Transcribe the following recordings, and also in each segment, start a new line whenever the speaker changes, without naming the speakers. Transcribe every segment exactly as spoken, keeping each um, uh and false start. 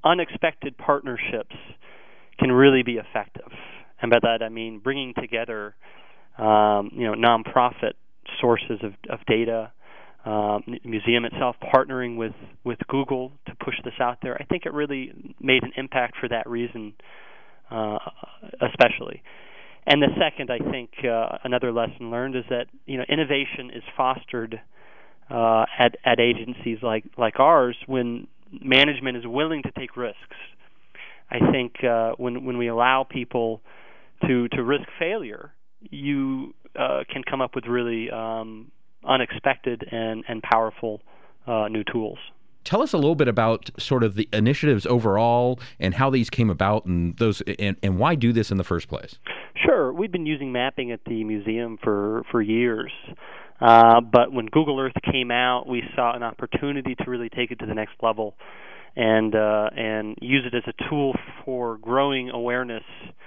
unexpected partnerships can really be effective. And by that I mean bringing together, um, you know, nonprofit sources of, of data, um, the museum itself partnering with, with Google to push this out there. I think it really made an impact for that reason, uh, especially. And the second, I think, uh, another lesson learned is that, you know, innovation is fostered uh, at at agencies like like ours when management is willing to take risks. I think uh, when when we allow people to to risk failure, you uh, can come up with really um, unexpected and and powerful uh, new tools.
Tell us a little bit about sort of the initiatives overall and how these came about, and those and, and why do this in the first place.
Sure, we've been using mapping at the museum for for years. Uh, but when Google Earth came out, we saw an opportunity to really take it to the next level and uh, and use it as a tool for growing awareness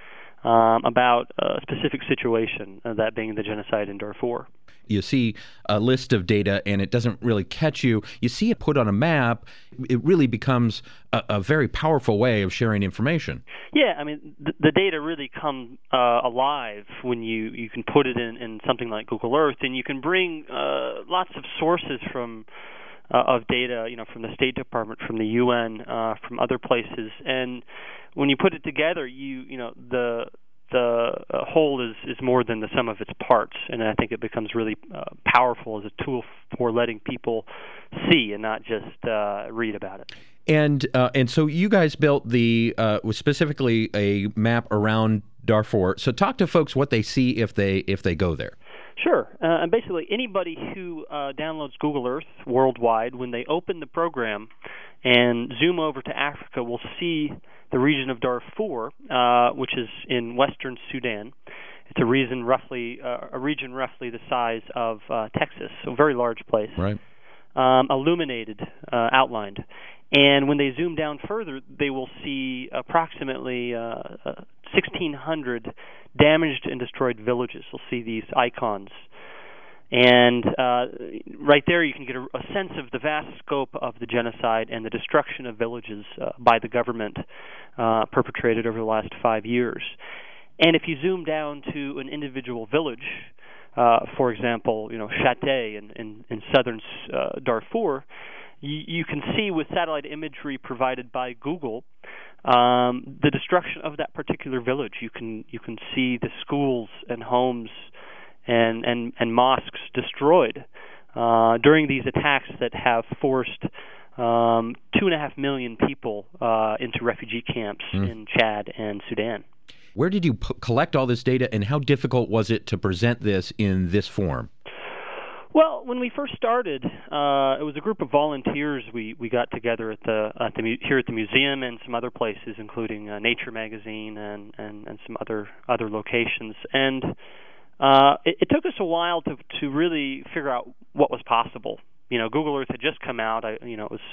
um, about a specific situation, uh, that being the genocide in Darfur.
You see a list of data and it doesn't really catch you. You see it put on a map, it really becomes a, a very powerful way of sharing information.
Yeah, I mean, the, the data really come uh, alive when you, you can put it in, in something like Google Earth, and you can bring uh, lots of sources from uh, of data, you know, from the State Department, from the U N, uh, from other places, and when you put it together, you you know the the uh, whole is, is more than the sum of its parts, and I think it becomes really uh, powerful as a tool for letting people see and not just uh, read about it.
And uh, and so you guys built the uh, specifically a map around Darfur. So talk to folks what they see if they if they go there.
Sure. Uh, and basically anybody who uh, downloads Google Earth worldwide, when they open the program and zoom over to Africa, will see the region of Darfur, uh, which is in western Sudan. It's a region roughly uh, a region roughly the size of uh, Texas, so a very large place.
Right.
Um, illuminated, uh, outlined. And when they zoom down further, they will see approximately uh, uh, sixteen hundred damaged and destroyed villages. They'll see these icons. And uh, right there you can get a, a sense of the vast scope of the genocide and the destruction of villages uh, by the government uh, perpetrated over the last five years. And if you zoom down to an individual village, uh, for example, you know, Chate in, in, in southern uh, Darfur, you, you can see with satellite imagery provided by Google um, the destruction of that particular village. You can you can see the schools and homes and and, and mosques destroyed uh, during these attacks that have forced um, two and a half million people uh, into refugee camps mm. in Chad and Sudan.
Where did you p- collect all this data, and how difficult was it to present this in this form?
Well, when we first started, uh, it was a group of volunteers we, we got together at the, at the here at the museum and some other places, including uh, Nature magazine and, and, and some other other locations. And uh, it, it took us a while to to really figure out what was possible. You know, Google Earth had just come out. I, you know, it was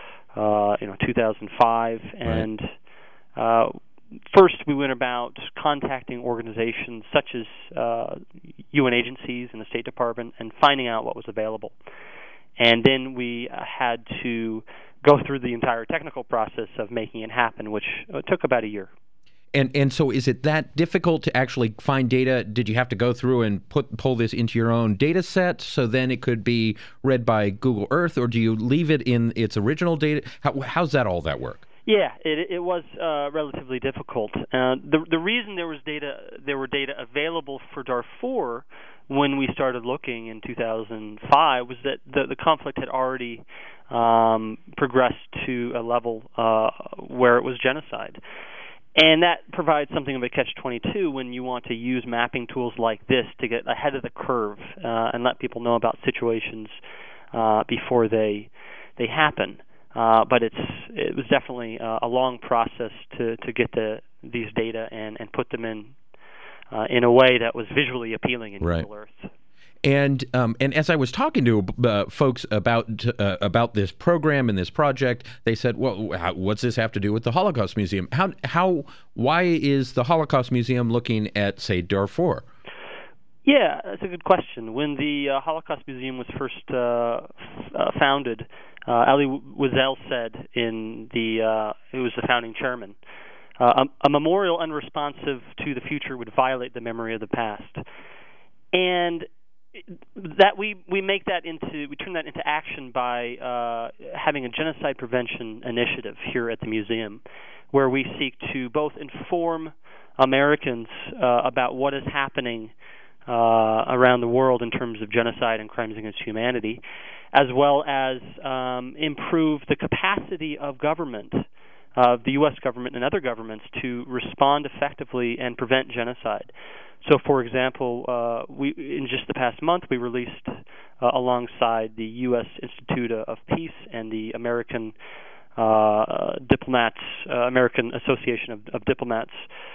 uh, you know two thousand five, and right. uh, First, we went about contacting organizations such as uh, U N agencies and the State Department and finding out what was available. And then we uh, had to go through the entire technical process of making it happen, which uh, took about a year.
And and so is it that difficult to actually find data? Did you have to go through and put pull this into your own data set so then it could be read by Google Earth, or do you leave it in its original data? How, how's that all that work?
Yeah, it, it was uh, relatively difficult. Uh, the the reason there was data there were data available for Darfur when we started looking in two thousand five was that the, the conflict had already um, progressed to a level uh, where it was genocide. And that provides something of a catch twenty-two when you want to use mapping tools like this to get ahead of the curve uh, and let people know about situations uh, before they they happen. Uh, but it's it was definitely uh, a long process to, to get the these data and, and put them in uh, in a way that was visually appealing in
right.
Google Earth.
And um, and as I was talking to uh, folks about uh, about this program and this project, they said, "Well, how, what's this have to do with the Holocaust Museum? How how why is the Holocaust Museum looking at, say, Darfur?"
Yeah, that's a good question. When the uh, Holocaust Museum was first uh, f- uh, founded, Uh, Elie Wiesel said in the, uh, who was the founding chairman, uh, a, a memorial unresponsive to the future would violate the memory of the past. And that we, we make that into, we turn that into action by uh, having a genocide prevention initiative here at the museum, where we seek to both inform Americans uh, about what is happening uh, around the world in terms of genocide and crimes against humanity, as well as um, improve the capacity of government, of uh, the U S government and other governments, to respond effectively and prevent genocide. So, for example, uh, we in just the past month, we released, uh, alongside the U S Institute of Peace and the American uh, Diplomats, uh, American Association of, of Diplomats,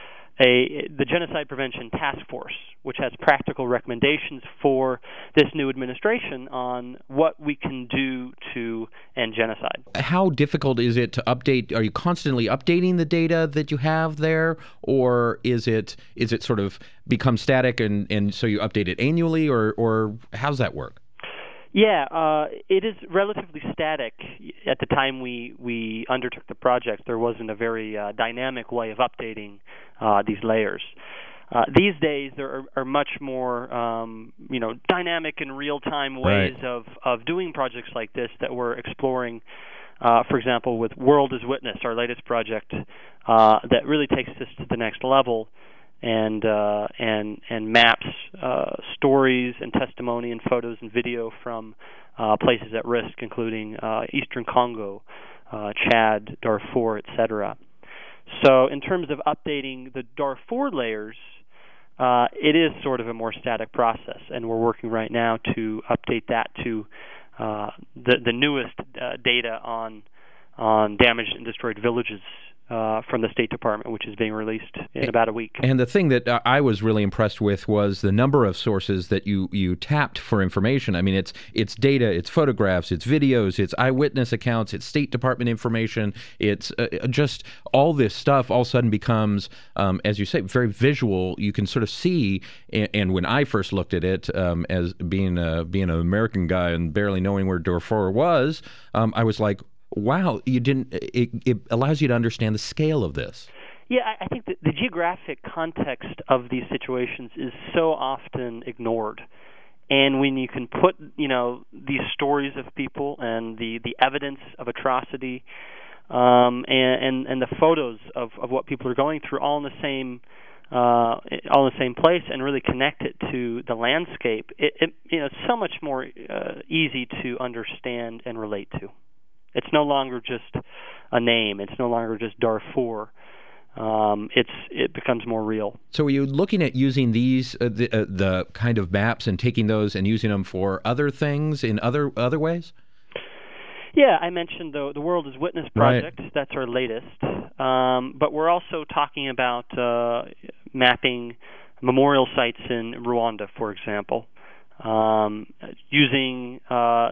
A, the Genocide Prevention Task Force, which has practical recommendations for this new administration on what we can do to end genocide.
How difficult is it to update? Are you constantly updating the data that you have there, or is it is it sort of become static and, and so you update it annually, or, or how's that work?
Yeah, uh, it is relatively static. At the time we, we undertook the project, there wasn't a very uh, dynamic way of updating uh, these layers. Uh, these days, there are, are much more, um, you know, dynamic and real-time ways
right.
of, of doing projects like this that we're exploring. Uh, for example, with World as Witness, our latest project, uh, that really takes this to the next level. And uh, and and maps uh, stories and testimony and photos and video from uh, places at risk, including uh, Eastern Congo, uh, Chad, Darfur, et cetera. So, in terms of updating the Darfur layers, uh, it is sort of a more static process, and we're working right now to update that to uh, the the newest uh, data on on damaged and destroyed villages Uh, from the State Department, which is being released in about a week.
And the thing that uh, I was really impressed with was the number of sources that you, you tapped for information. I mean, it's it's data, it's photographs, it's videos, it's eyewitness accounts, it's State Department information. It's uh, just all this stuff all of a sudden becomes, um, as you say, very visual. You can sort of see, and, and when I first looked at it, um, as being a, being an American guy and barely knowing where Darfur was, um, I was like, wow, you didn't. It, it allows you to understand the scale of this.
Yeah, I, I think that the geographic context of these situations is so often ignored, and when you can put, you know, these stories of people and the, the evidence of atrocity, um, and, and and the photos of, of what people are going through, all in the same. Uh, all in the same place, and really connect it to the landscape, it, it you know, it's so much more uh, easy to understand and relate to. It's no longer just a name. It's no longer just Darfur. Um, it's it becomes more real. So,
are you looking at using these uh, the, uh, the kind of maps and taking those and using them for other things in other other ways?
Yeah, I mentioned the the World as Witness project. Right. That's our latest. Um, but we're also talking about uh, mapping memorial sites in Rwanda, for example, um, using uh,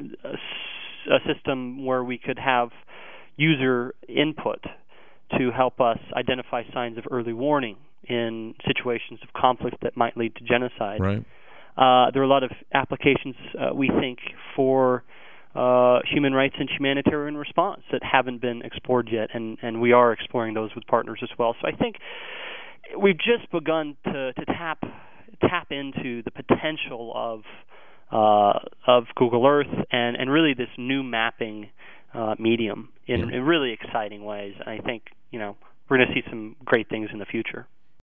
a system where we could have user input to help us identify signs of early warning in situations of conflict that might lead to genocide.
Right.
Uh, there are a lot of applications, uh, we think, for uh, human rights and humanitarian response that haven't been explored yet, and, and we are exploring those with partners as well. So I think we've just begun to, to tap tap into the potential of Uh, of Google Earth and, and really this new mapping uh, medium in,
yeah.
in really exciting ways. And I think, you know, we're going to see some great things in the future.